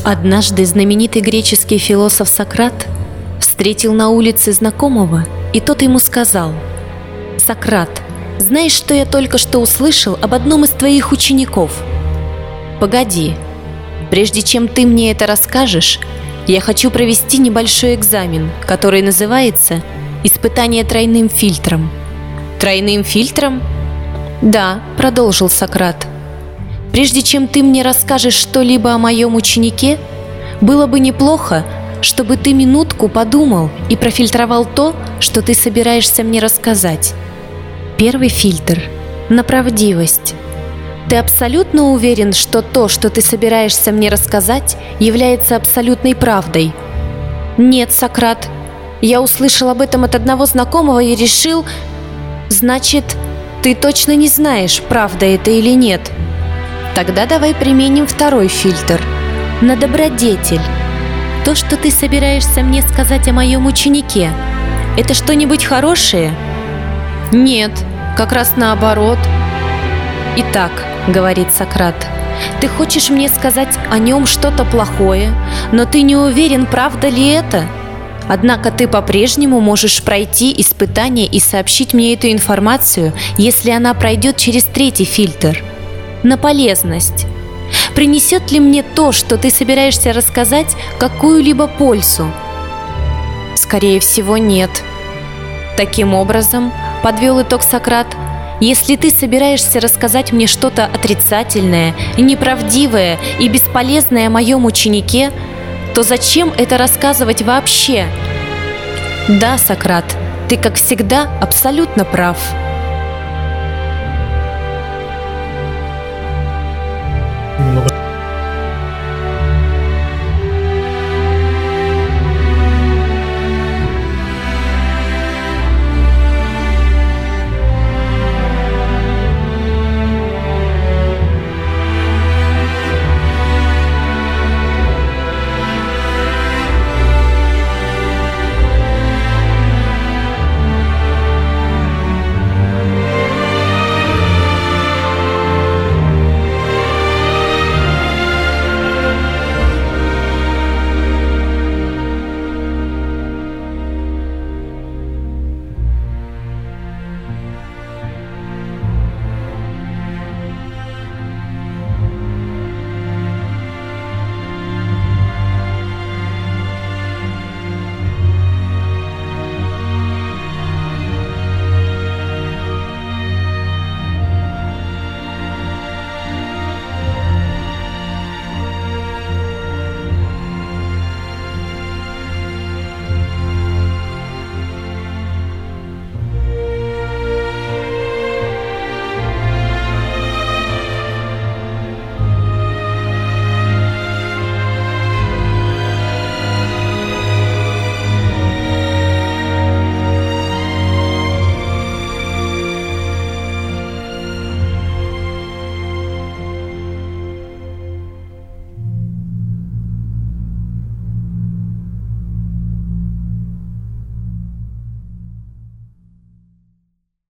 Однажды знаменитый греческий философ Сократ встретил на улице знакомого, и тот ему сказал: «Сократ, знаешь, что я только что услышал об одном из твоих учеников?» «Погоди, прежде чем ты мне это расскажешь, я хочу провести небольшой экзамен, который называется «Испытание тройным фильтром». «Тройным фильтром?» «Да», — продолжил Сократ. «Прежде чем ты мне расскажешь что-либо о моем ученике, было бы неплохо, чтобы ты минутку подумал и профильтровал то, что ты собираешься мне рассказать. Первый фильтр – на правдивость. Ты абсолютно уверен, что то, что ты собираешься мне рассказать, является абсолютной правдой?» «Нет, Сократ. Я услышал об этом от одного знакомого и решил...» «Значит, ты точно не знаешь, правда это или нет?» «Тогда давай применим второй фильтр – на добродетель. То, что ты собираешься мне сказать о моем ученике, это что-нибудь хорошее?» «Нет, как раз наоборот». «Итак, — говорит Сократ, — ты хочешь мне сказать о нем что-то плохое, но ты не уверен, правда ли это? Однако ты по-прежнему можешь пройти испытание и сообщить мне эту информацию, если она пройдет через третий фильтр – на полезность. Принесет ли мне то, что ты собираешься рассказать, какую-либо пользу?» «Скорее всего, нет». «Таким образом, — подвел итог Сократ, — если ты собираешься рассказать мне что-то отрицательное, неправдивое и бесполезное о моем ученике, то зачем это рассказывать вообще?» «Да, Сократ, ты, как всегда, абсолютно прав».